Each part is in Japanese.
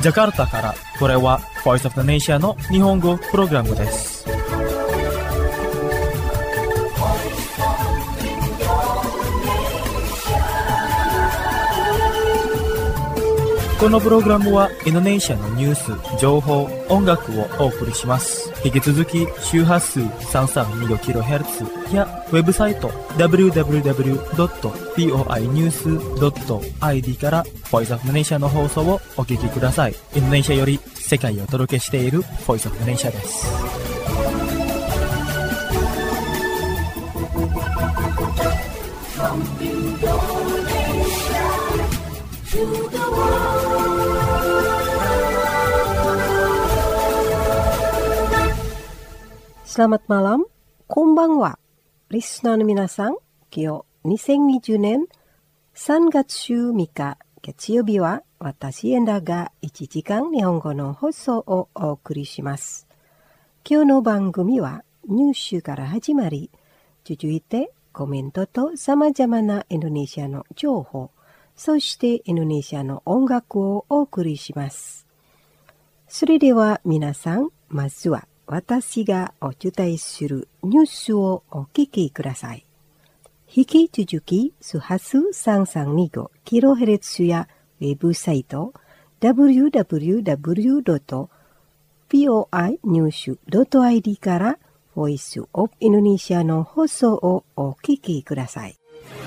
ジャカルタからこれは Voice of the Nation の日本語プログラムです。このプログラムはインドネシアのニュース、情報、音楽をお送りします。引き続き周波数 332kHz やウェブサイト www.voinews.id から Voice of the Nation の放送をお聞きください。インドネシアより世界をお届けしている Voice of the Nation です。 Selamat malam, konbanwa. Listenerの皆さん、今日2020年3月3日月曜日は私エンダが1時間日本語の放送をお送りします。今日の番組はニュースから始まり、続いてコメントと様々なインドネシアの情報、そしてインドネシアの音楽をお送りします。それでは皆さん、まずは私がお伝えするニュースをお聞きください。引き続き、周波数 332kHz やウェブサイト www.voinews.id からボイスオブインドネシアの放送をお聞きください。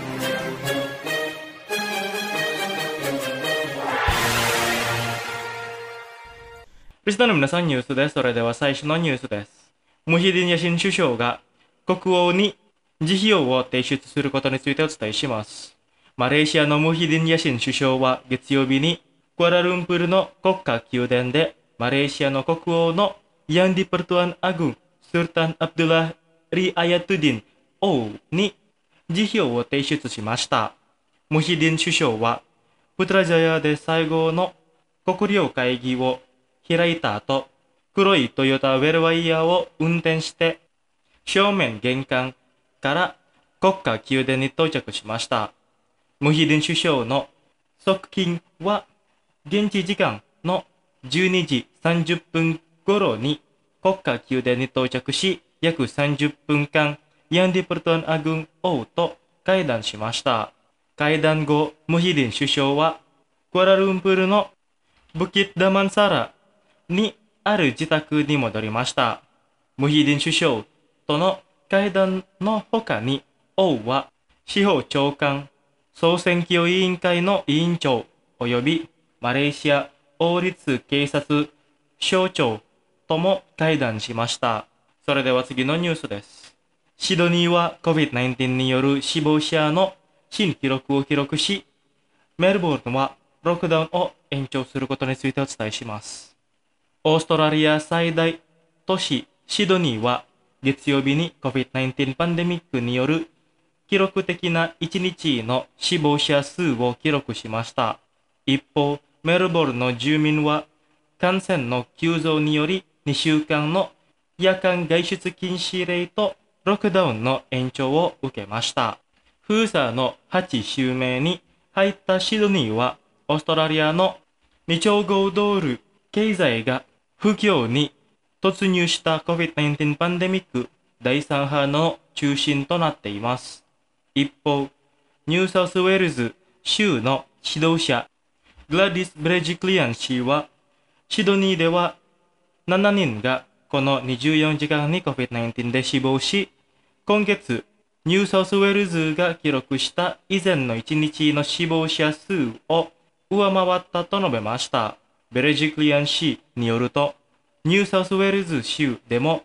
リスナーの皆さん、ニュースです。それでは最初のニュースです。ムヒディン・ヤシン首相が国王に辞表を提出することについてお伝えします。マレーシアのムヒディン・ヤシン首相は月曜日にクアラルンプールの国家宮殿でマレーシアの国王のヤンディ・パルトゥアン・アグン・スルタン・アブドゥラ・リ・アヤトゥディン王に辞表を提出しました。ムヒディン首相はプトラジャヤで最後の国領会議を開いた後、黒いトヨタウェルワイヤーを運転して正面玄関から国家宮殿に到着しました。ムヒディン首相の側近は現地時間の12時30分頃に国家宮殿に到着し、約30分間ヤンディ・プルトン・アグン王と会談しました。会談後、ムヒディン首相はクアラルンプールのブキッダマンサラにある自宅に戻りました。ムヒディン首相との会談の他に、王は司法長官、総選挙委員会の委員長及びマレーシア王立警察省長とも会談しました。それでは次のニュースです。シドニーは COVID-19 による死亡者の新記録を記録し、メルボルンはロックダウンを延長することについてお伝えします。オーストラリア最大都市シドニーは月曜日に COVID-19 パンデミックによる記録的な1日の死亡者数を記録しました。一方、メルボルンの住民は感染の急増により2週間の夜間外出禁止令とロックダウンの延長を受けました。封鎖の8週目に入ったシドニーはオーストラリアの2兆5ドル経済が不況に突入した COVID-19 パンデミック第3波の中心となっています。一方、ニューサウスウェールズ州の指導者グラディス・ブレジクリアン氏は、シドニーでは7人がこの24時間に COVID-19 で死亡し、今月ニューサウスウェールズが記録した以前の1日の死亡者数を上回ったと述べました。ベレジクリアン氏によると、ニューサウスウェールズ州でも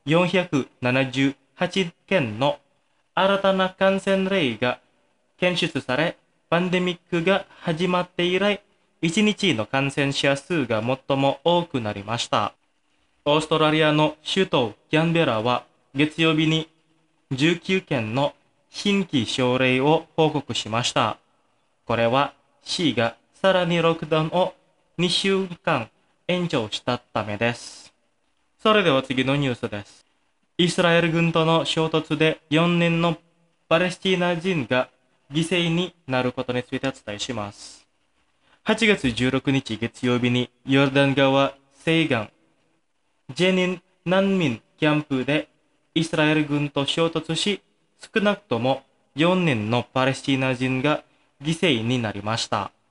478件の新たな感染例が検出され、パンデミックが始まって以来、1日の感染者数が最も多くなりました。オーストラリアの首都キャンベラは月曜日に19件の新規症例を報告しました。これは市がさらにロックダウンを2週間延長したためです。それでは次のニュースです。イスラエル軍との衝突で4人のパレスチナ人が犠牲になることについてお伝えします。 8月16日月曜日にヨルダン川西岸ジェニン難民キャンプでイスラエル軍と衝突し、少なくとも4人のパレスチナ人が犠牲になりました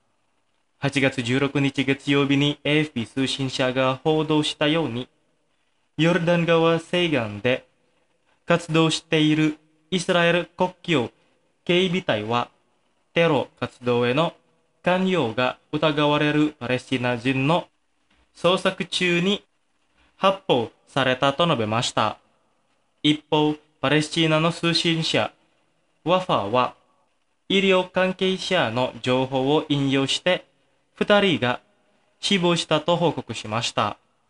。8月16日月曜日に AFP 通信社が報道したように、ヨルダン川西岸で活動しているイスラエル国境警備隊は、テロ活動への関与が疑われるパレスチナ人の捜索中に発砲されたと述べました。一方、パレスチナの通信社ワファは、医療関係者の情報を引用して、2人が死亡したと報告しました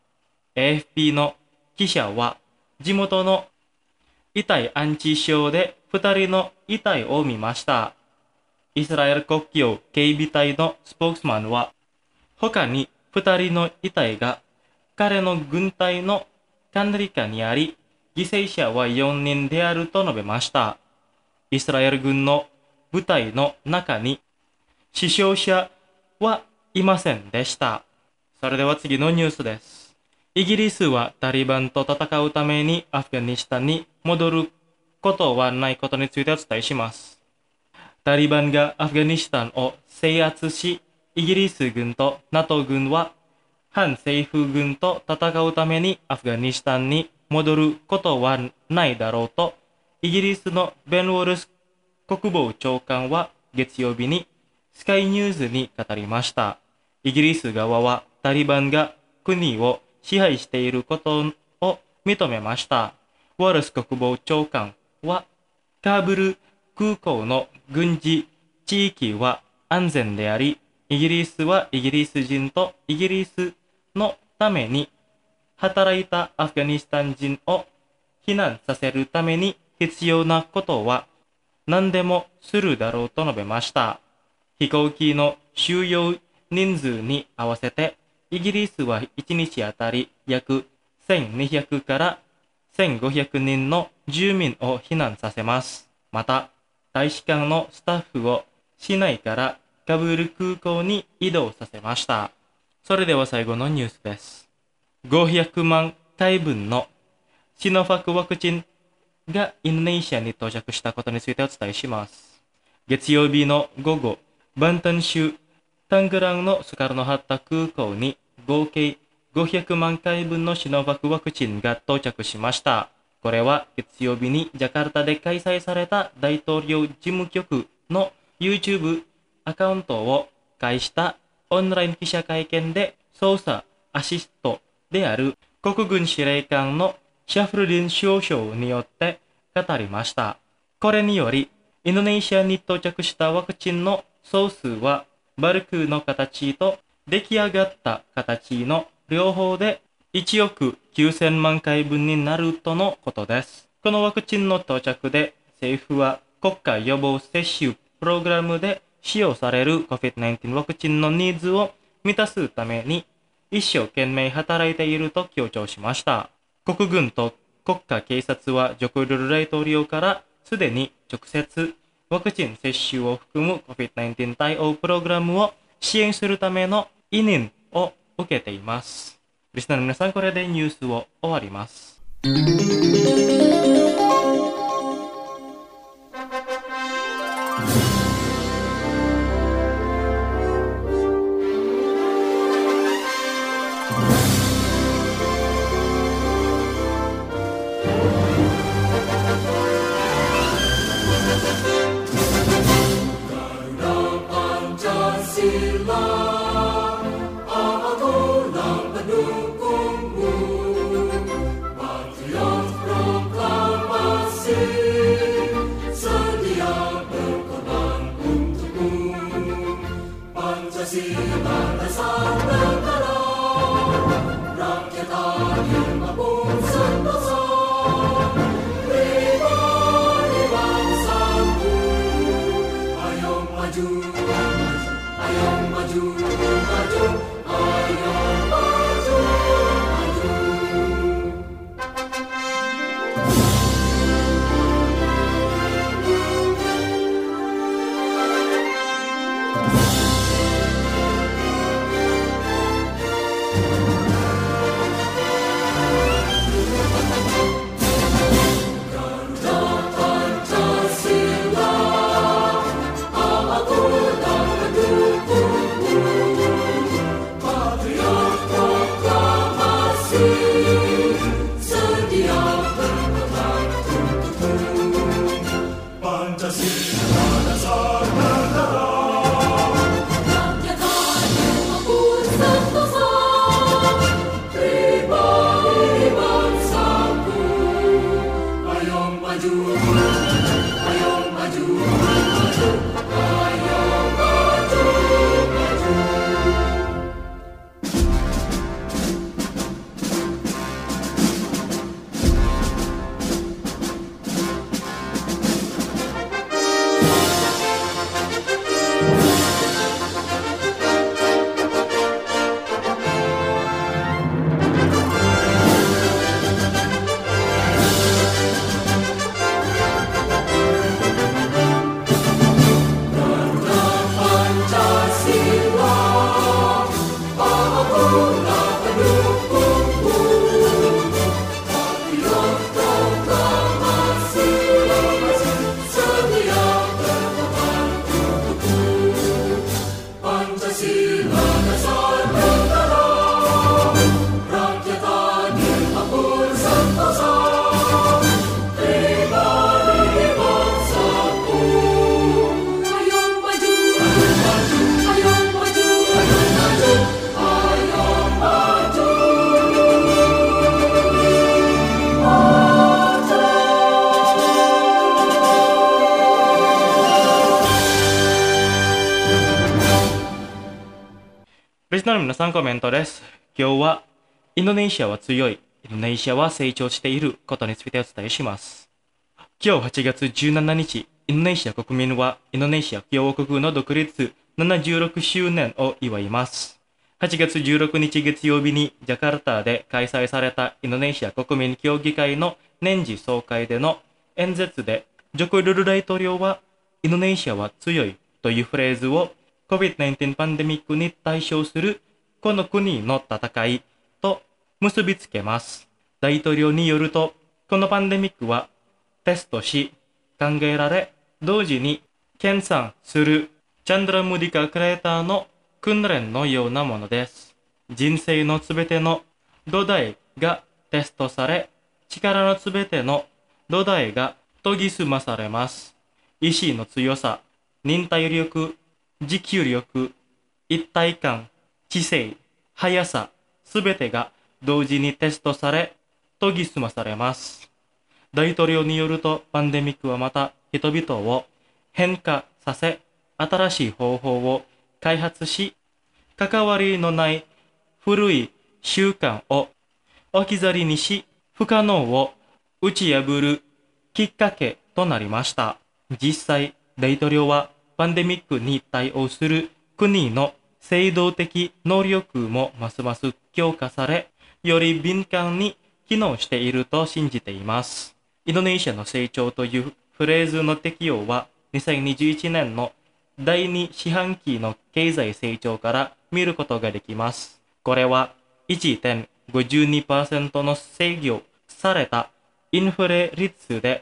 。AFP の記者は、地元の遺体安置所で2人の遺体を見ました。イスラエル国境警備隊のスポークスマンは、他に2人の遺体が彼の軍隊の管理下にあり、犠牲者は4人であると述べました。イスラエル軍の部隊の中に死傷者はいませんでした。それでは次のニュースです。イギリスはタリバンと戦うためにアフガニスタンに戻ることはないことについてお伝えします。タリバンがアフガニスタンを制圧し、イギリス軍と NATO 軍は反政府軍と戦うためにアフガニスタンに戻ることはないだろうと、イギリスのベン・ウォルス国防長官は月曜日にスカイニューズに語りました。イギリス側はタリバンが国を支配していることを認めました。ウォルス国防長官は、カブル空港の軍事地域は安全であり、イギリスはイギリス人とイギリスのために働いたアフガニスタン人を避難させるために必要なことは何でもするだろうと述べました。飛行機の収容人数に合わせて、イギリスは1日あたり約1200から1500人の住民を避難させます。また、大使館のスタッフを市内からカブール空港に移動させました。それでは最後のニュースです。500万回分のシノファクワクチンがインドネシアに到着したことについてお伝えします。月曜日の午後、バンタン州タングランのスカルノハッタ空港に合計500万回分のシノファクワクチンが到着しました。これは月曜日にジャカルタで開催された大統領事務局の YouTube アカウントを介したオンライン記者会見で捜査アシストである国軍司令官のシャフルディン少将によって語りました。これにより、インドネシアに到着したワクチンの総数はバルクの形と出来上がった形の両方で1億9000万回分になるとのことです。このワクチンの到着で政府は国家予防接種プログラムで使用される COVID-19 ワクチンのニーズを満たすために一生懸命働いていると強調しました。国軍と国家警察はジョコ・ウィドド大統領からすでに直接ワクチン接種を含む COVID-19 対応プログラムを支援するための委任を受けています。リスナーの皆さん、これでニュースを終わります。 Maju リスナーの皆さんコメントです。今日はインドネシアは強い、インドネシアは成長していることについてお伝えします。今日8月17日、インドネシア国民はインドネシア共和国の独立76周年を祝います。8月16日月曜日にジャカルタで開催されたインドネシア国民協議会の年次総会での演説で、ジョコ・ルル大統領はインドネシアは強いというフレーズをCOVID-19 パンデミックに対処するこの国の戦いと結びつけます。大統領によると、このパンデミックはテストし考えられ、同時に研鑽するチャンドラムディカクレーターの訓練のようなものです。人生のすべての土台がテストされ、力のすべての土台が研ぎ澄まされます。意志の強さ、忍耐力、持久力、一体感、知性、速さ、すべてが同時にテストされ、研ぎ澄まされます。大統領によると、パンデミックはまた人々を変化させ、新しい方法を開発し、関わりのない古い習慣を置き去りにし、不可能を打ち破るきっかけとなりました。実際、大統領はパンデミックに対応する国の制度的能力もますます強化され、より敏感に機能していると信じています。インドネシアの成長というフレーズの適用は、2021年の第2四半期の経済成長から見ることができます。これは 1.52% の制御されたインフレ率で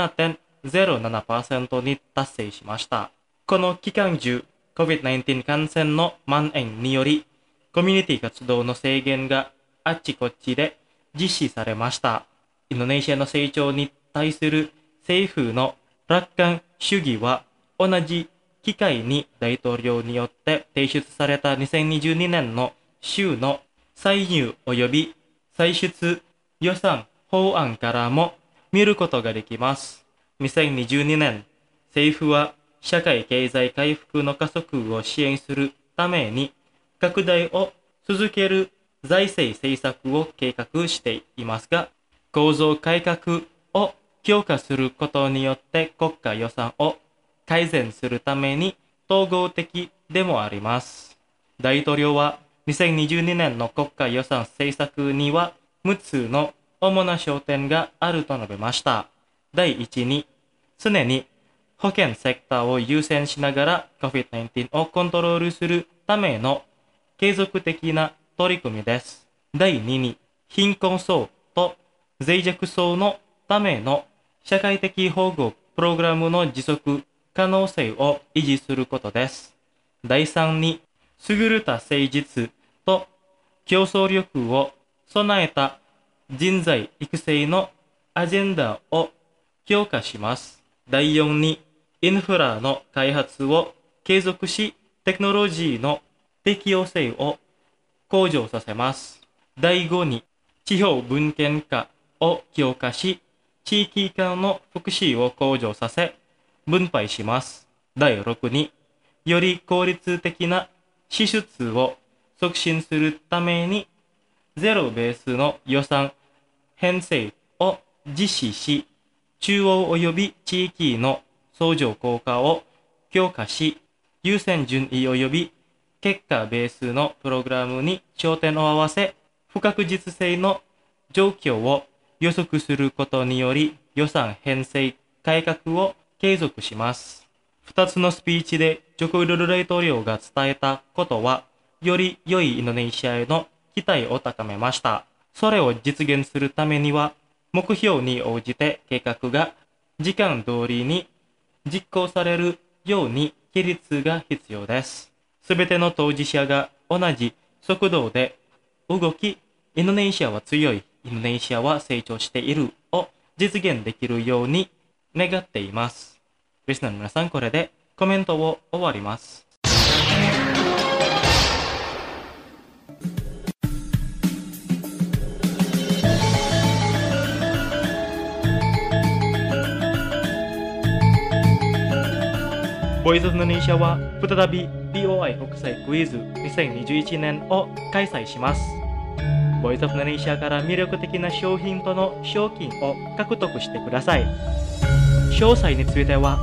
7.07% に達成しました。この期間中、COVID-19 感染の蔓延により、コミュニティ活動の制限があっちこっちで実施されました。インドネシアの成長に対する政府の楽観主義は、同じ機会に大統領によって提出された2022年の州の歳入及び歳出予算法案からも見ることができます。2022年、政府は社会経済回復の加速を支援するために拡大を続ける財政政策を計画していますが、構造改革を強化することによって国家予算を改善するために統合的でもあります。大統領は2022年の国家予算政策には6つの主な焦点があると述べました。第一に、常に保健セクターを優先しながら COVID-19 をコントロールするための継続的な取り組みです。第2に、貧困層と脆弱層のための社会的保護プログラムの持続可能性を維持することです。第3に、優れた誠実と競争力を備えた人材育成のアジェンダを強化します。第4に、インフラの開発を継続し、テクノロジーの適応性を向上させます。第5に、地方分権化を強化し、 地域間の福祉を向上させ、分配します。第6に、より効率的な支出を促進するために、ゼロベースの予算編成を実施し、中央及び地域の相乗効果を強化し、優先順位及び結果ベースのプログラムに焦点を合わせ、不確実性の状況を予測することにより予算編成改革を継続します。2つのスピーチでジョコ・ウィドド大統領が伝えたことは、より良いインドネシアへの期待を高めました。それを実現するためには、目標に応じて計画が時間通りに実行されるように規律が必要です。すべての当事者が同じ速度で動き、インドネシアは強い、インドネシアは成長しているを実現できるように願っています。リスナーの皆さん、これでコメントを終わります。ボイスオブインドネシアは再び BOI 国際クイズ2021年を開催します。ボイスオブインドネシアから魅力的な商品との賞金を獲得してください。詳細については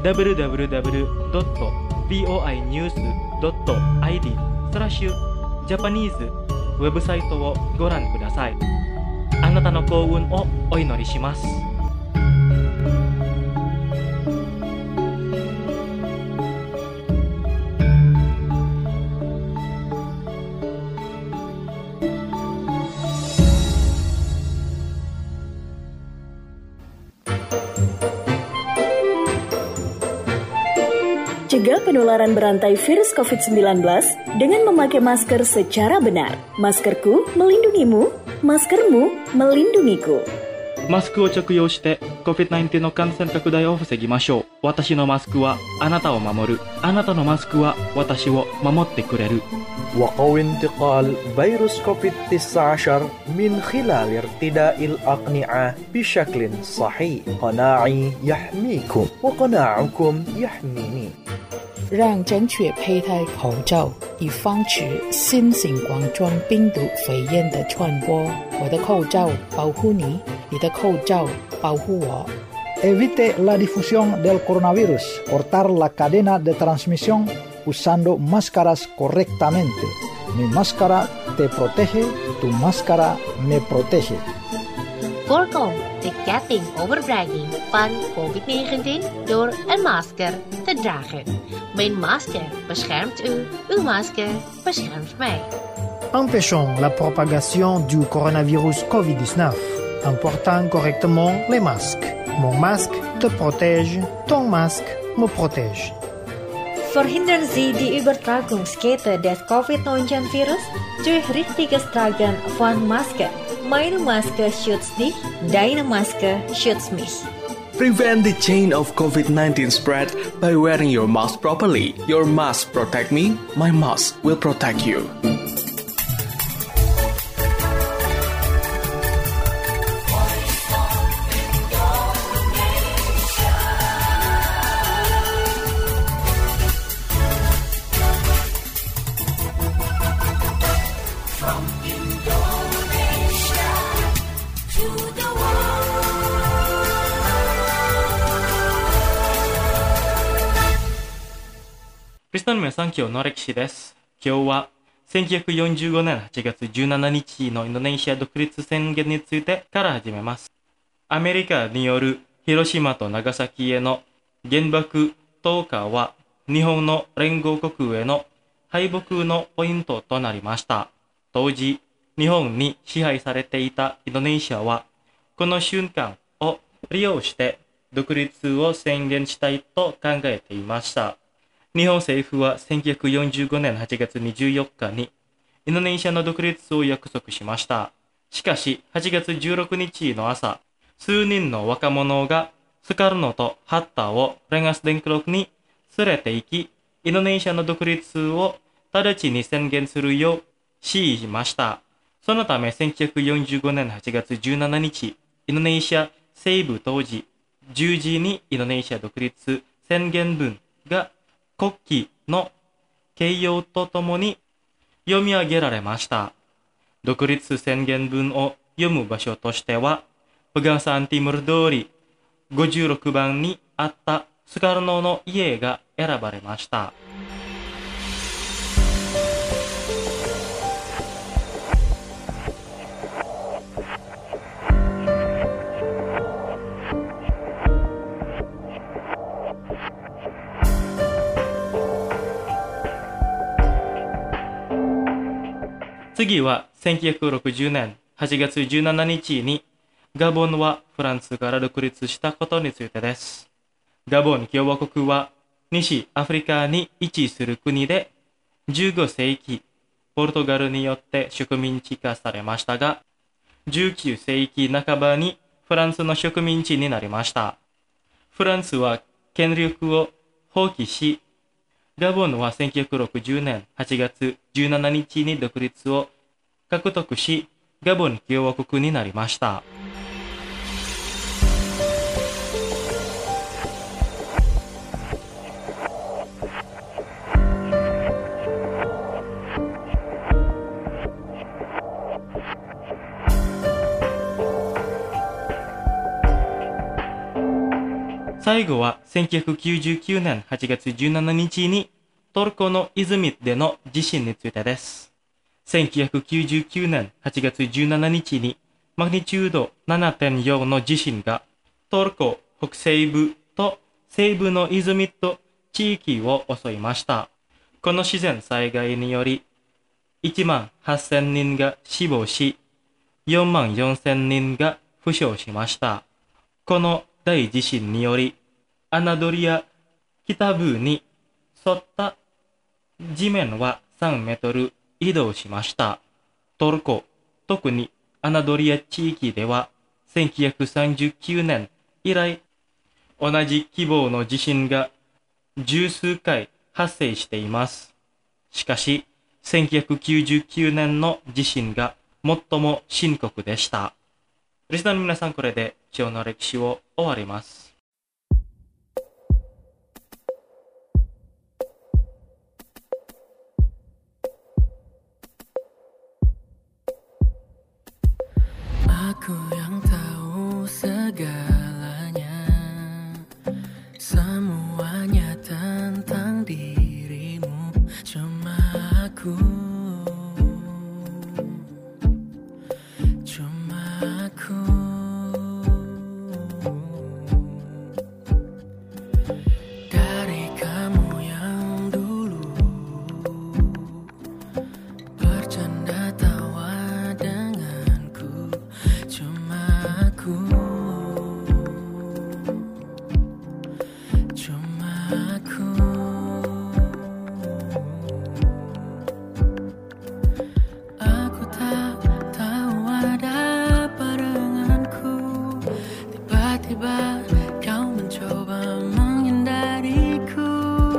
www.boinews.id/Japanese ウェブサイトをご覧ください。あなたの幸運をお祈りします。 Cegah penularan berantai virus COVID-19 dengan memakai masker secara benar. Maskerku melindungimu, maskermu melindungiku. マスクを着用して COVID-19 の感染拡大を防ぎましょう。私のマスクはあなたを守る。あなたのマスクは私を守ってくれる。 وقوي انتقال فيروس كوفيد-19 من خلال ارتداء الأقنعة بشكل صحيح. قناعي يحميكم وقناعكم يحميني. 让正确佩戴口罩，以防止新型冠状病毒肺炎的传播。我的口罩保护你，你的口罩保护我。 Evite la difusión del coronavirus. Cortar la cadena de transmisión usando máscaras correctamente. Mi máscara te protege, tu máscara me protege. Voorkom de ketting overbrenging van COVID-19 door een masker te dragen. Mijn masker beschermt u, uw masker beschermt mij. Empêchons la propagation du coronavirus COVID-19 en portant correctement les masques. Mon masque te protège, ton masque me protège. Verhindern Sie die Übertragungskette des Covid-19-Virus durch richtiges Tragen von Maske. Meine Maske schützt dich, deine Maske schützt mich. Prevent the chain of COVID-19 spread by wearing your mask properly. Your mask protect me, my mask will protect you. リスナーの皆さん、今日の歴史です。今日は1945年8月17日のインドネシア独立宣言についてから始めます。アメリカによる広島と長崎への原爆投下は日本の連合国への敗北のポイントとなりました。当時、日本に支配されていたインドネシアはこの瞬間を利用して独立を宣言したいと考えていました。日本政府は1945年8月24日にインドネシアの独立を約束しました。しかし8月16日の朝、数人の若者がスカルノとハッタをレンガス電クに連れて行き、インドネシアの独立を直ちに宣言するよう指示しました。そのため1945年8月17日、インドネシア西部当時10時にインドネシア独立宣言文が国旗の形容とともに読み上げられました。独立宣言文を読む場所としては、Pegangsaan Timur通り56番にあったスカルノの家が選ばれました。次は1960年8月17日にガボンはフランスから独立したことについてです。ガボン共和国は西アフリカに位置する国で15世紀ポルトガルによって植民地化されましたが、19世紀半ばにフランスの植民地になりました。フランスは権力を放棄し、ガボンは1960年8月17日に独立を獲得し、ガボン共和国になりました。最後は1999年8月17日にトルコのイズミットでの地震についてです。1999年8月17日にマグニチュード 7.4 の地震がトルコ北西部と西部のイズミット地域を襲いました。この自然災害により18,000人が死亡し、44,000人が負傷しました。この大地震により、アナドリア北部に沿った地面は3メートル移動しました。トルコ、特にアナドリア地域では、1939年以来、同じ規模の地震が十数回発生しています。しかし、1999年の地震が最も深刻でした。リスナーの皆さん、これで今日の歴史を終わります。 Aku yang tahu segalanya, semuanya tentang dirimu, cuma aku. Dari kamu yang dulu bercanda tawa denganku, cuma aku. Aku tak tahu ada apa denganku, tiba-tiba kau mencoba menghindariku.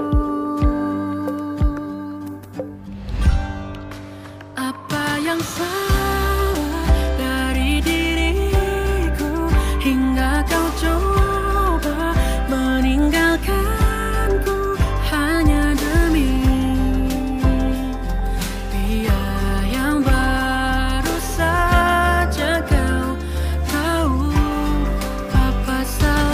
Apa yang salah dari diriku hingga kau coba meninggalkanku hanya demi dia yang baru saja kau tahu. Apa salah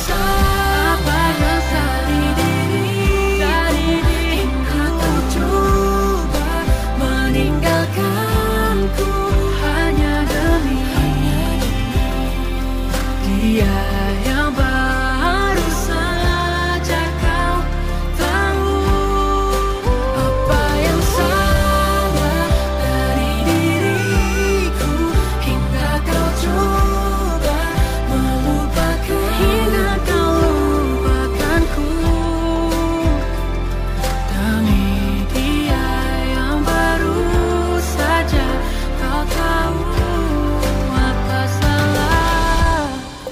apa yang dari diri hingga kau coba meninggalkanku hanya demi dia yang baru saja kau tahu apa yang salah dari diriku hingga kau coba melupakan hingga kau lupakanku demi dia yang baru saja kau tahu apa salahku.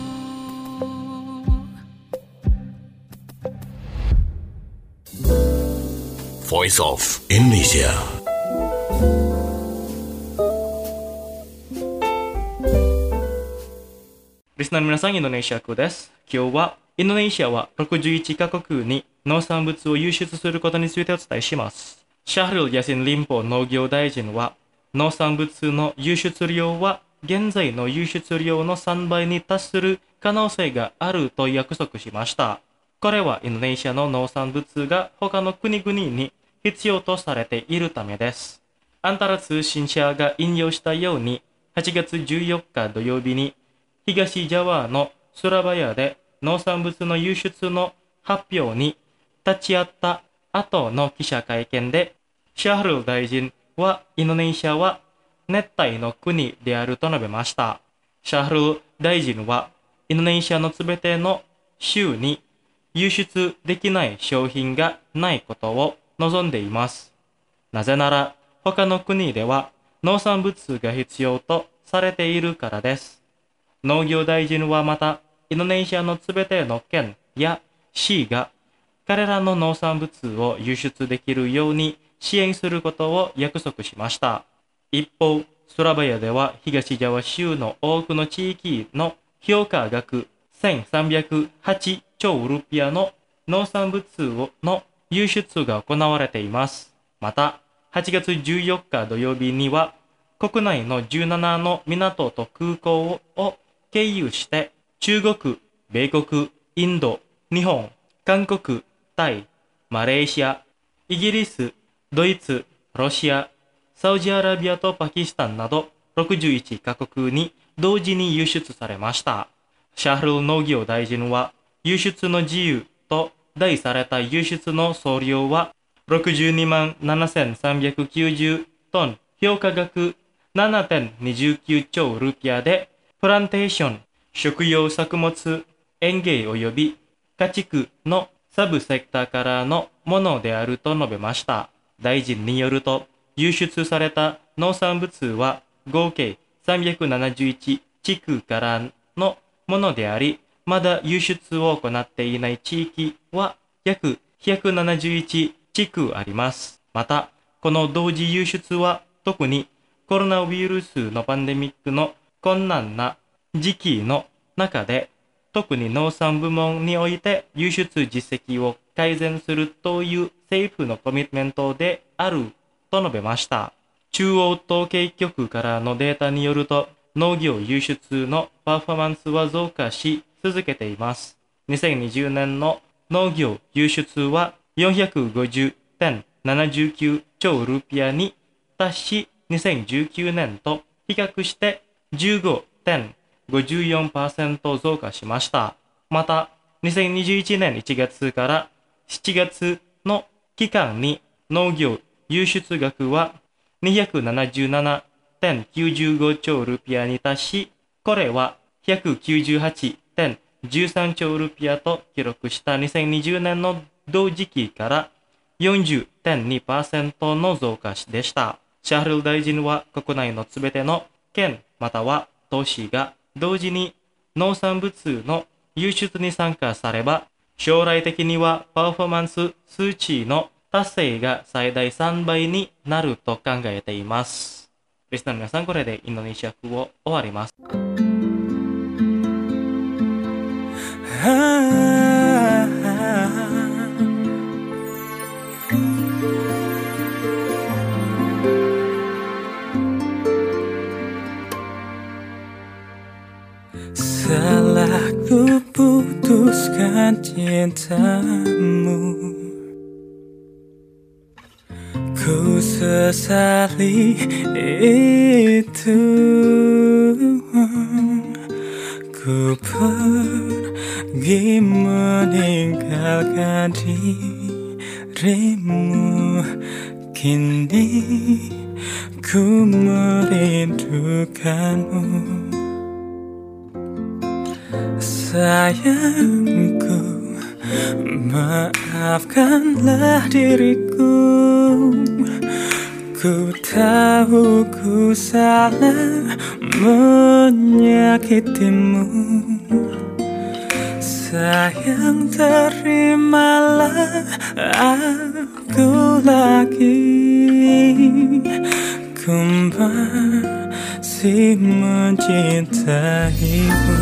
Voice of Indonesia. Listener 皆さん、インドネシア語です。今日はインドネシアは61カ国に農産物を輸出することについてお伝えします。シャフル・ヤシン・リンポ農業大臣は農産物の輸出量は現在の輸出量の3倍に達する可能性があると約束しました。これはインドネシアの農産物が他の国々に必要とされているためです。アンタラ通信社が引用したように、8月14日土曜日に東ジャワのスラバヤで農産物の輸出の発表に立ち会った後の記者会見で、シャフル大臣はインドネシアは熱帯の国であると述べました。シャフル大臣はインドネシアのすべての州に輸出できない商品がないことを望んでいます。なぜなら他の国では農産物が必要とされているからです。農業大臣はまた、インドネシアのすべての県や市が彼らの農産物を輸出できるように支援することを約束しました。一方、スラバヤでは東ジャワ州の多くの地域の評価額1308兆ルピアの農産物の輸出が行われています。また、8月14日土曜日には国内の17の港と空港を経由して中国、米国、インド、日本、韓国、タイ、マレーシア、イギリス、ドイツ、ロシア、サウジアラビアとパキスタンなど61カ国に同時に輸出されました。シャフル農業大臣は輸出の自由と題された輸出の総量は62万7390トン、評価額 7.29 兆ルピアで、プランテーション、食用作物、園芸及び家畜のサブセクターからのものであると述べました。大臣によると、輸出された農産物は合計371地区からのものであり、まだ輸出を行っていない地域は約171地区あります。また、この同時輸出は特にコロナウイルスのパンデミックの困難な時期の中で、特に農産部門において輸出実績を改善するという政府のコミットメントであると述べました。中央統計局からのデータによると、農業輸出のパフォーマンスは増加し続けています。2020年の農業輸出は 450.79 兆ルピアに達し、2019年と比較して15.54% 増加しました。また、2021年1月から7月の期間に農業輸出額は 277.95 兆ルピアに達し、これは 198.13 兆ルピアと記録した2020年の同時期から 40.2% の増加でした。シャフル大臣は国内のすべての県または都市が同時に農産物の輸出に参加されば、将来的にはパフォーマンス数値の達成が最大3倍になると考えています。リスナーの皆さん、これでインドネシア語を終わります。 Salah ku putus cintamu. Ku sesali itu, ku pergi meninggalkan dirimu. Kini ku merindukanmu. Sayangku, maafkanlah diriku. Ku tahu ku salah menyakitimu. Sayang, terimalah aku lagi. Ku masih mencintaimu.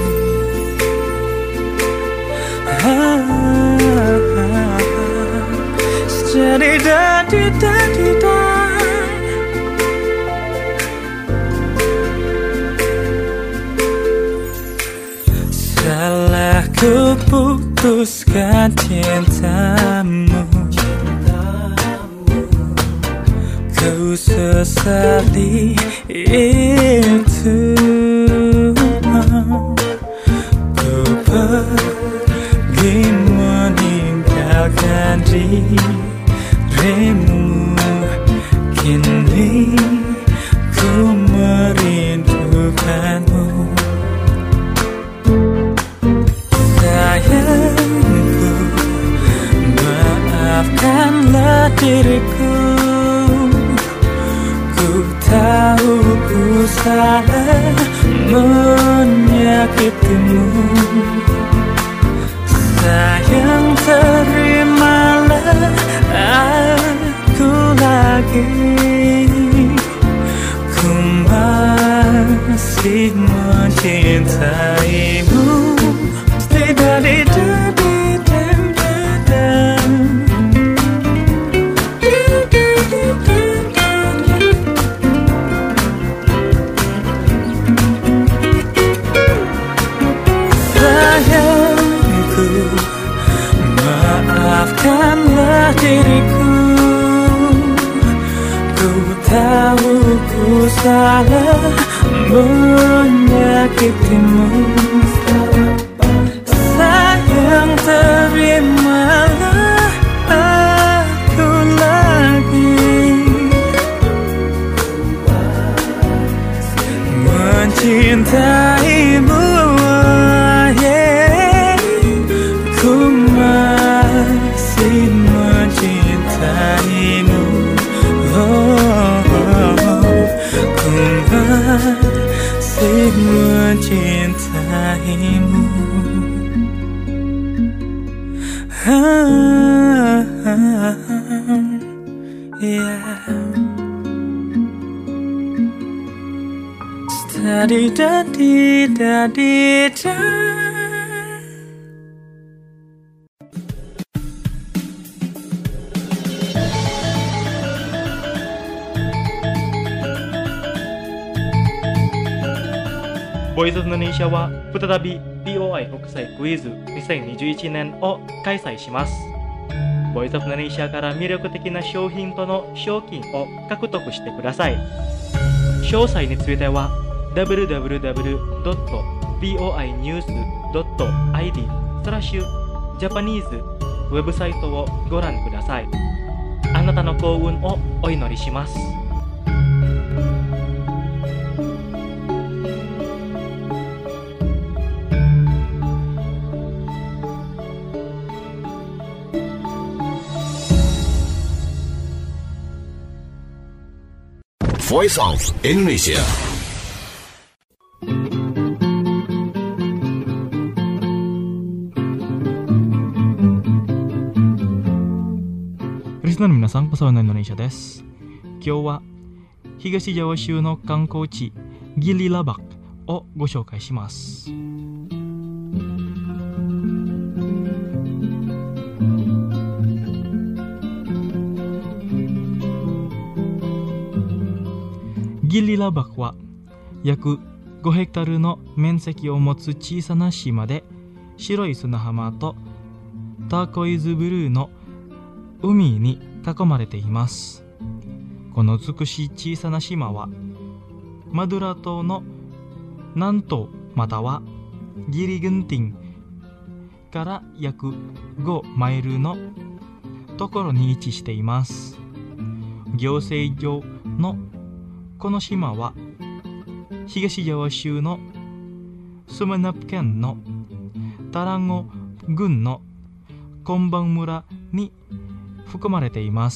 Salah ku putuskan cintamu. Ku sesali itu. Ku pergi meninggalkan dirimu. Kini ku merindukanmu. Sayangku, maafkanlah diriku. Ku tahu ku salah menyakitimu. Sayang, terimalah aku lagi. Ku masih mencintaimu. Sayangku, maafkanlah diriku. Ku tahu ku salah menyakitimu. Sayang, terimalah aku lagi. Mencintaimu, ku masih mencintaimu. Ku masih mencintaimu. Da-di-da-di-da-di-da. ボイスオブインドネシアは再び BOI 国際クイズ2021年を開催します。ボイスオブインドネシアから魅力的な商品との賞金を獲得してください。詳細については www.boinews.id/Japanese ウェブサイトをご覧ください。あなたの幸運をお祈りします。 Voice of Indonesia. Listener の皆さん、パソナインドネシアです。今日は東ジャワ州の観光地ギリラバクをご紹介します。ギリラバクは約5ヘクタールの面積を持つ小さな島で、白い砂浜とターコイズブルーの海に囲まれています。この美しい小さな島はマドゥラ島の南東またはギリグンティンから約5マイルのところに位置しています。行政上のこの島は東ジャワ州のスムナプ県のタランゴ郡のコンバン村に含まれています。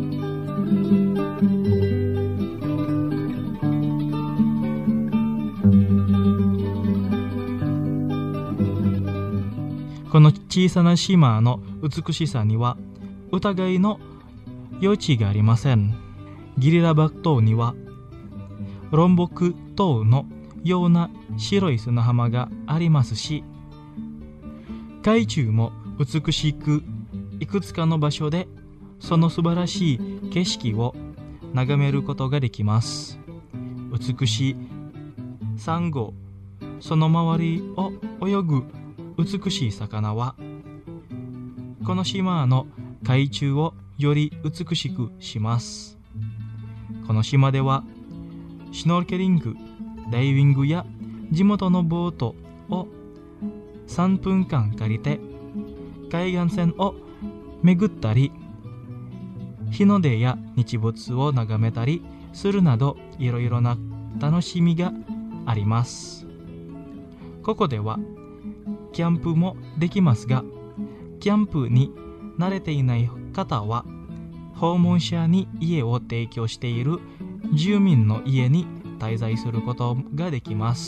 この小さな島の美しさには疑いの余地がありません。ギリラバク島にはロンボク島のような白い砂浜がありますし、海中も美しくいくつかの場所でその素晴らしい景色を眺めることができます。美しいサンゴ、その周りを泳ぐ美しい魚はこの島の海中をより美しくします。この島ではシュノーケリング、ダイビングや地元のボートを3分間借りて海岸線を巡ったり、日の出や日没を眺めたりするなど、いろいろな楽しみがあります。ここではキャンプもできますが、キャンプに慣れていない方は訪問者に家を提供している住民の家に滞在することができます。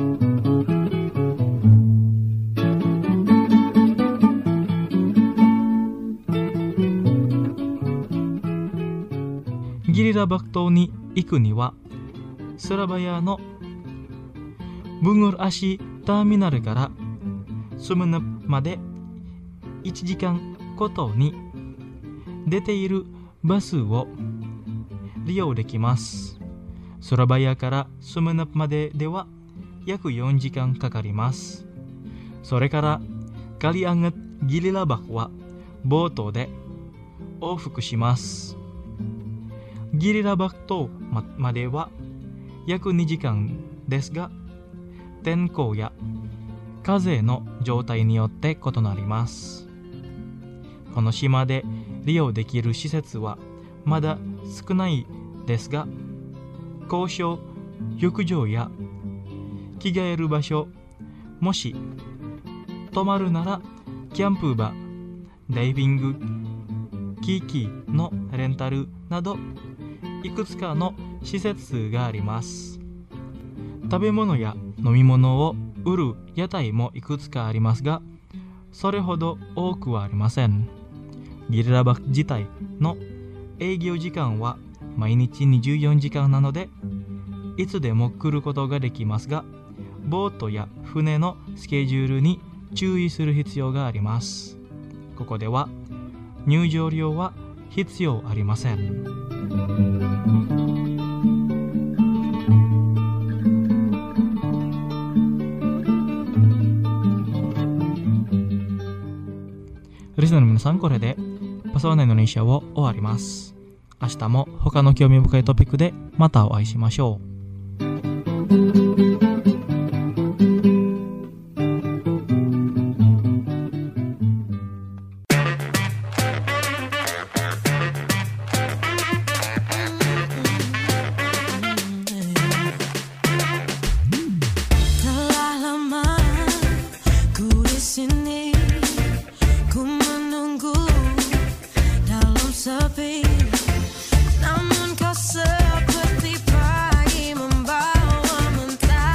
ギリラバク島に行くにはスラバヤのブングルアシターミナルからスムヌまで1時間ごとに出ているバスを利用できます。スラバヤからスムヌまででは約4時間かかります。それからカリアングギリラバクはボートで往復します。ギリラバク島までは約2時間ですが、天候や風の状態によって異なります。この島で利用できる施設はまだ少ないですが、公衆浴場や着替える場所、もし泊まるならキャンプ場、ダイビング機器のレンタルなどいくつかの施設があります。食べ物や飲み物を売る屋台もいくつかありますが、それほど多くはありません。ギリラバク自体の営業時間は毎日24時間なので、いつでも来ることができますが、ボートや船のスケジュールに注意する必要があります。ここでは入場料は必要ありません。リスナーの皆さん、これでパソワナインドネシアを終わります。明日も他の興味深いトピックでまたお会いしましょう。 Namun kau seperti pagi membawa mentah.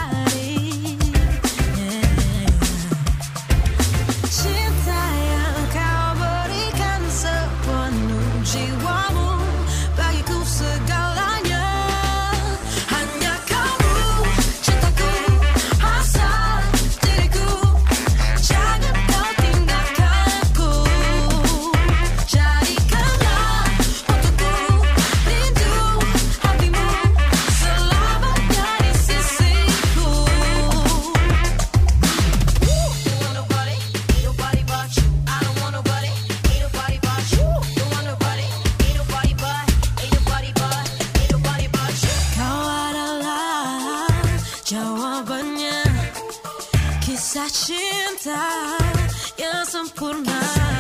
cinta yang sempurna.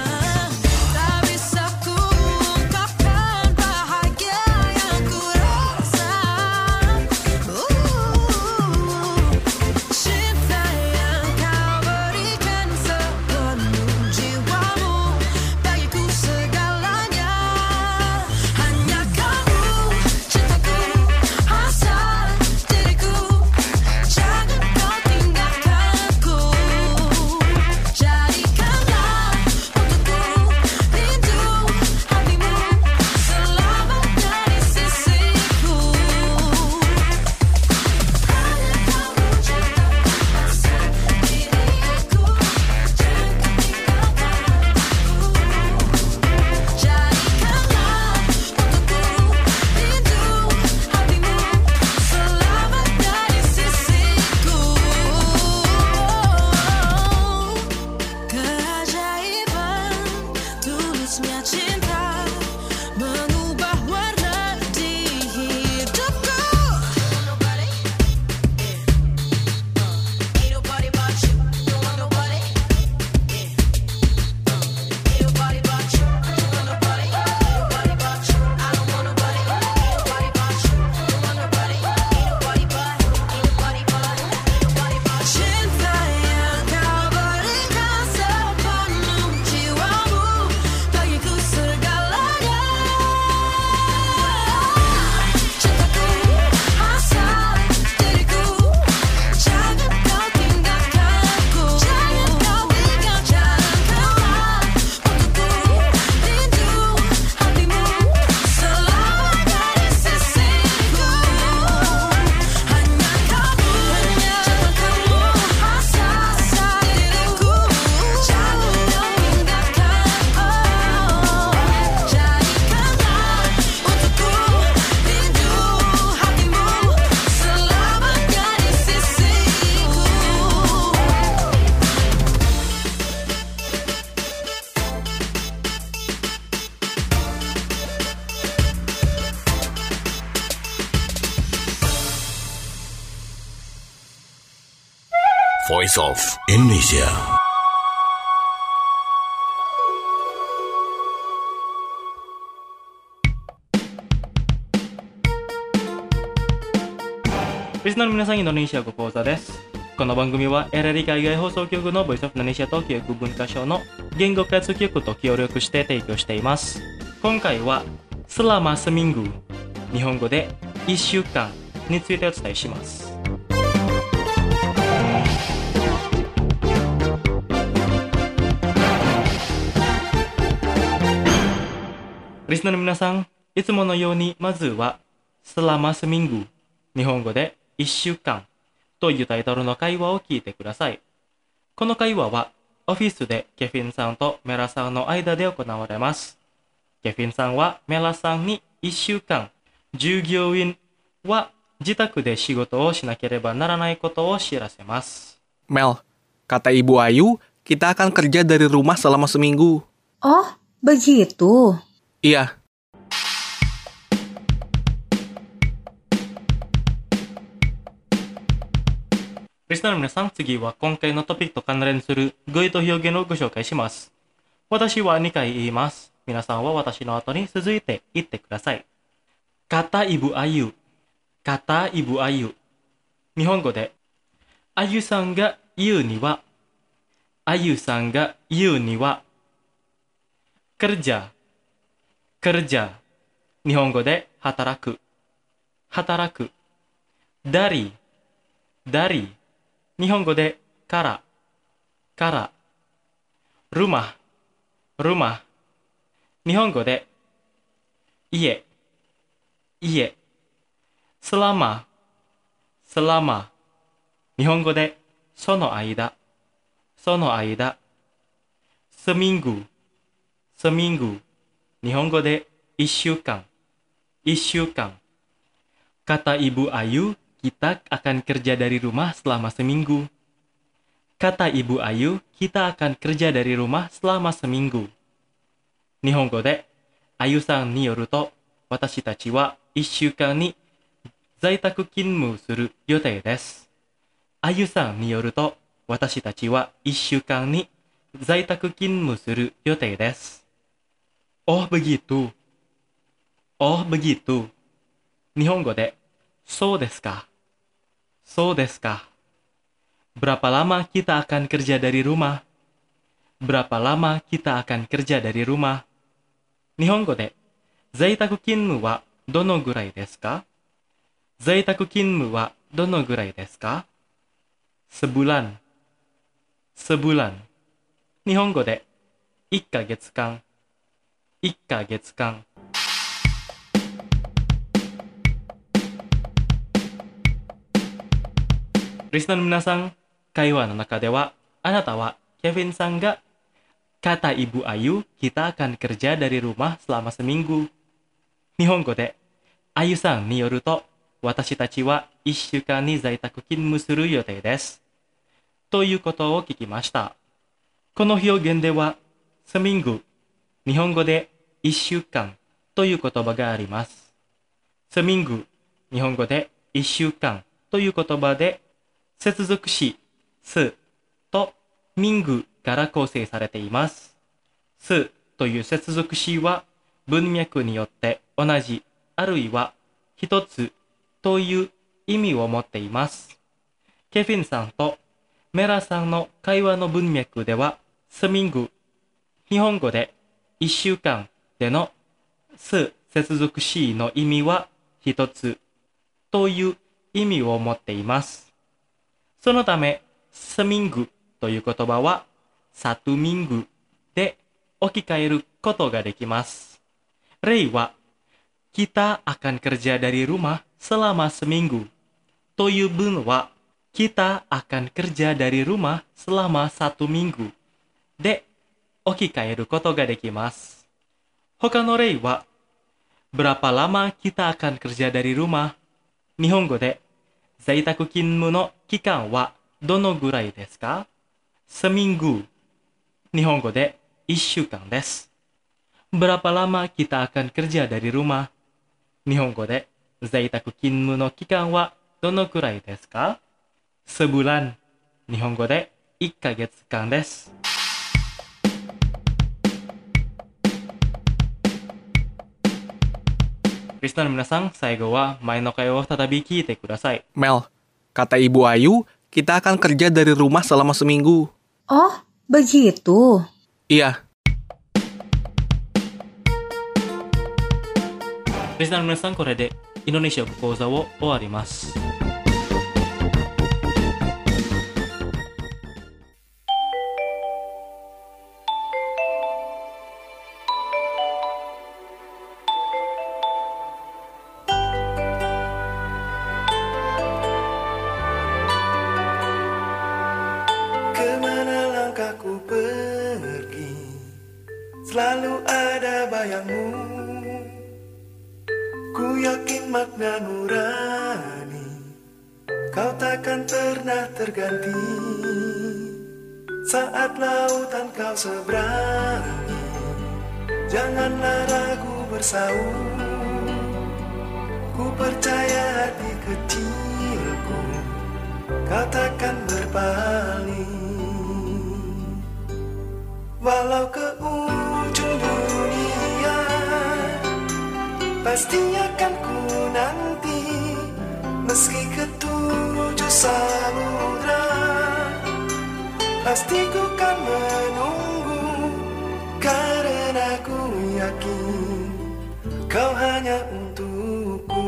Voice of Indonesia. Listener の皆さん、インドネシア語講座です。この番組は LRI 海外放送局の Voice of Indonesia と教育文化省の言語開発局と協力して提供しています。今回は Selama seminggu 日本語で1週間についてお伝えします。リスナーの皆さん、いつものようにまずは Selama seminggu 日本語で1週間というタイトルの会話を聞いてください。この会話はオフィスでケフィンさんとメラさんの間で行われます。ケフィンさんはメラさんに1週間、従業員は自宅で仕事をしなければならないことを知らせます。 Mel, kata Ibu Ayu, kita akan kerja dari rumah selama seminggu. Oh, begitu? Iya. リスナーの皆さん、次は今回のトピックと関連する語彙と表現をご紹介します。私は2回言います。皆さんは私の後に続いて言ってください。Kata Ibu Ayu。Kata Ibu Ayu。日本語で、あゆさんが言うには、あゆさんが言うには、kerja。kerja。日本語で、働く。働く。dari。dari。日本語で、から。から。rumah。rumah。日本語で、家。家。selama。selama。日本語で、その間。その間。seminggu。seminggu。日本語で、1週間。1週間。Kata Ibu Ayu, kita akan kerja dari rumah selama seminggu. Kata Ibu Ayu, kita akan kerja dari rumah selama seminggu. 日本語で、あゆさんによると、私たちは1週間に在宅勤務する予定です。あゆさんによると、 私たちは1週間に在宅勤務する予定です。Oh begitu. Oh begitu. 日本語で、そうですか。そうですか。Berapa lama kita akan kerja dari rumah? Berapa lama kita akan kerja dari rumah? 日本語で、在宅勤務はどのぐらいですか？在宅勤務はどのぐらいですか？ Sebulan. Sebulan. 日本語で、1ヶ月間。1ヶ月間。リスナーの皆さん、会話の中では、あなたはケビンさんが、kata Ibu Ayu, kita akan kerja dari rumah selama seminggu. 日本語で、あゆさんによると、私たちは1週間に在宅勤務する予定です。ということを聞きました。この表現では、seminggu、日本語で1週間という言葉があります。seminggu、日本語で1週間という言葉で、接続詞、すとミングから構成されています。すという接続詞は文脈によって同じ、あるいは一つという意味を持っています。ケフィンさんとメラさんの会話の文脈では、スミング、日本語で1週間でのす接続詞の意味は一つという意味を持っています。そのため、seminggu という言葉は、satu minggu で置き換えることができます。例は、kita akan kerja dari rumah selama seminggu という文は、kita akan kerja dari rumah selama satu minggu で置き換えることができます。他の例は、berapa lama kita akan kerja dari rumah 日本語で、在宅勤務の期間はどのぐらいですか？ seminggu。日本語で1週間です。Berapa lama kita akan kerja dari rumah？日本語で在宅勤務の期間はどのくらいですか？ sebulan。日本語で1ヶ月間です。リスナーの皆さん、最後は前の会話を再び聞いてください。 Mel, kata Ibu Ayu, kita akan kerja dari rumah selama seminggu. Oh, begitu? Iya. リスナーの皆さん、これでインドネシア語講座を終わります。 Selalu ada bayangmu, ku yakin makna nurani, kau takkan pernah terganti. Saat lautan kau seberangi, janganlah ragu bersaung. Ku percaya hati kecilku, kau takkan berpaling. Walau ke ujung dunia, pasti akan ku nanti. Meski ke tujuh samudra, pasti ku kan menunggu. Karena ku yakin kau hanya untukku.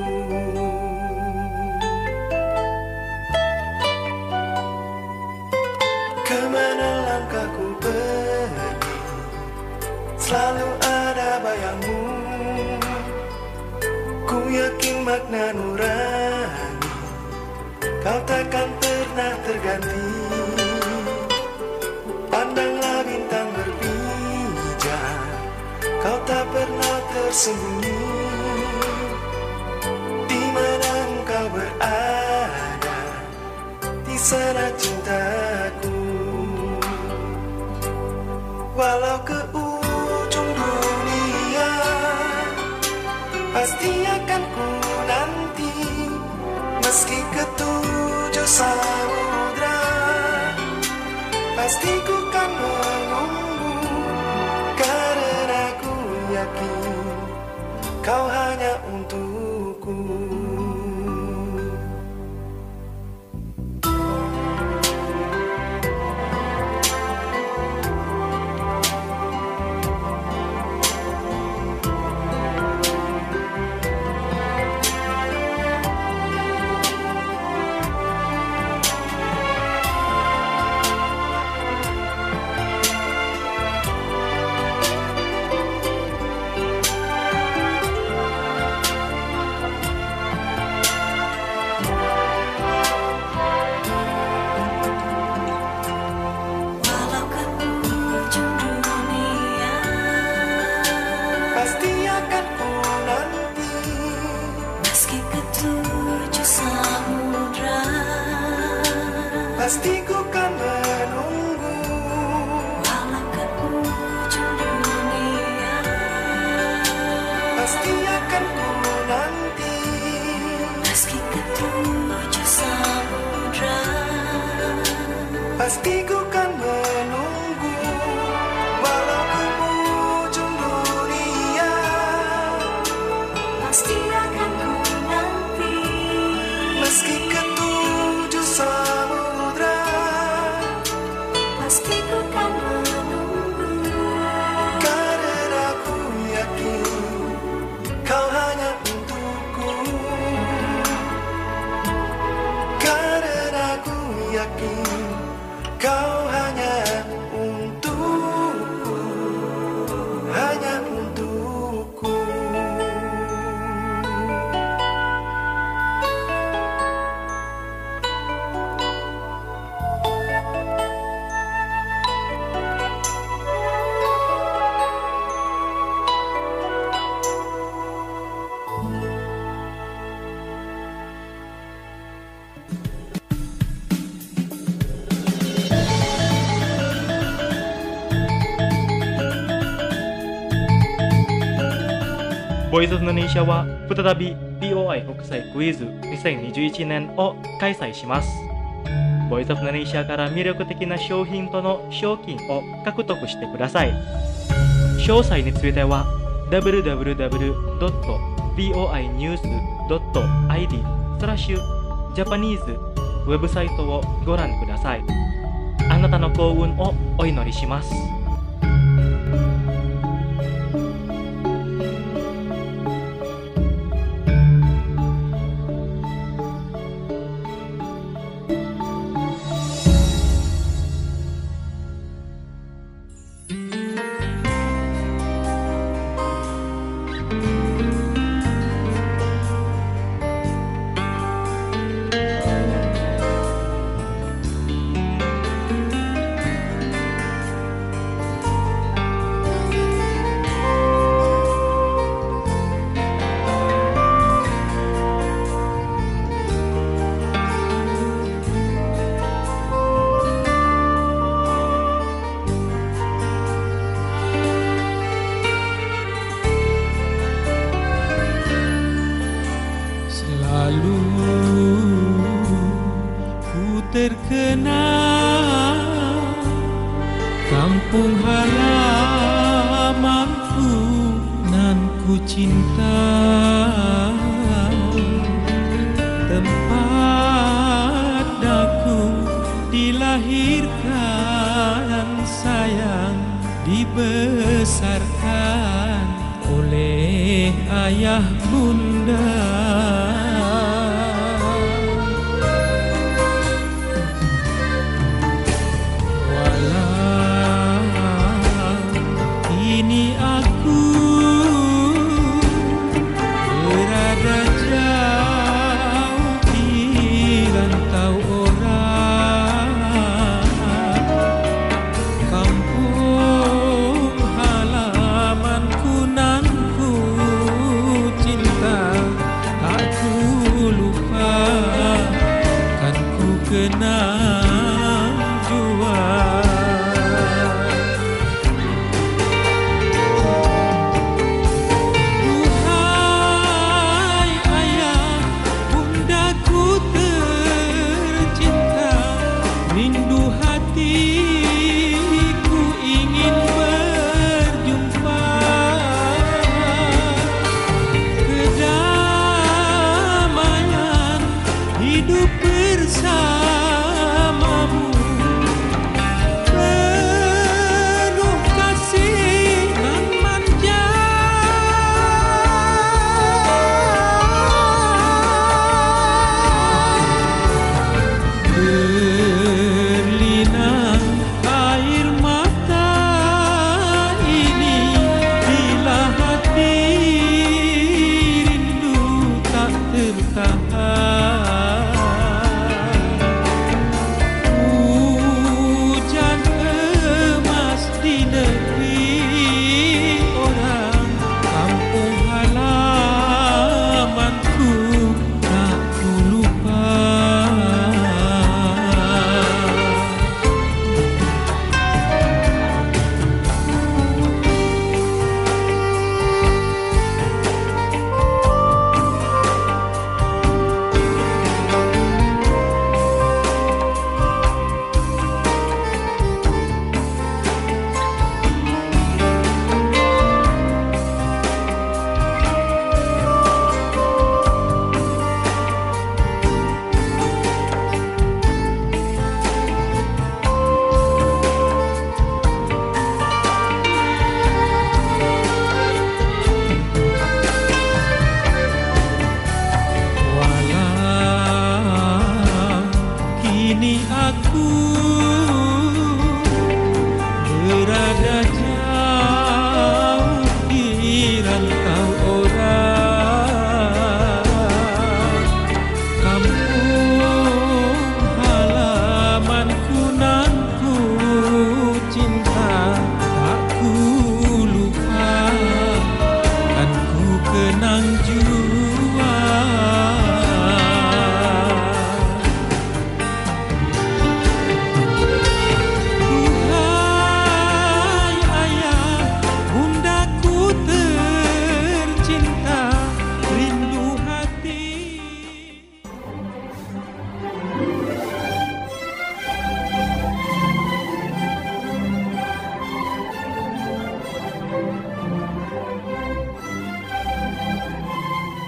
Kemana langkahku pergi, selalu ada bayangmu. Ku yakin makna nurani, kau takkan pernah terganti. Pandanglah bintang berpijar, kau tak pernah tersembunyi. Di mana engkau berada, di sana cintaku. Walau ke ujung dunia, pasti akan ku nanti. Meski ke tujuh samudra, pasti ku kan menunggu, karena ku yakin kau hanya untukku. Pasti ku kan menunggu, walau ke ujung dunia. Pasti akan ku nanti, meski ke tujuh samudra. Pasti ku kan menunggu, walau ke ujung dunia. Pasti akan ku nanti, meski ke tujuh samudra. Pasti ku kan menunggu, karena ku yakin kau hanya untukku. Karena ku yakin kau hanya untukku, hanya untukku. ボイスオブIndonesia は再び BOI 国際クイズ2021年を開催します。ボイスオブIndonesia から魅力的な商品との賞金を獲得してください。詳細については www.boinews.id/Japanese ウェブサイトをご覧ください。あなたの幸運をお祈りします。 Terkenal kampung halamanku nan ku cinta, tempat daku dilahirkan, sayang dibesarkan oleh ayah bunda. Aku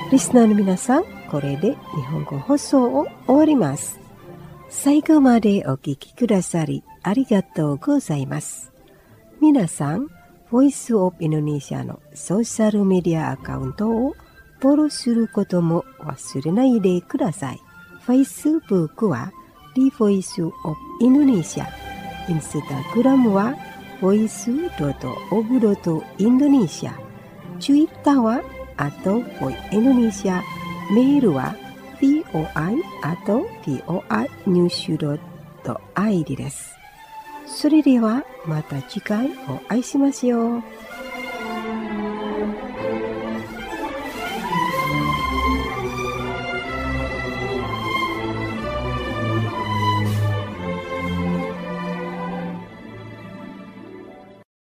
リスナーの皆さん、これで日本語放送を終わります。最後までお聞きくださりありがとうございます。皆さん、ボイスオブインドネシアのソーシャルメディアアカウントをフォローすることも忘れないでください。Facebook は The Voice of Indonesia、インスタグラムは voice.of.indonesia、Twitter は@voindonesia、メールは voi@voinews.id です。それではまた次回お会いしましょう。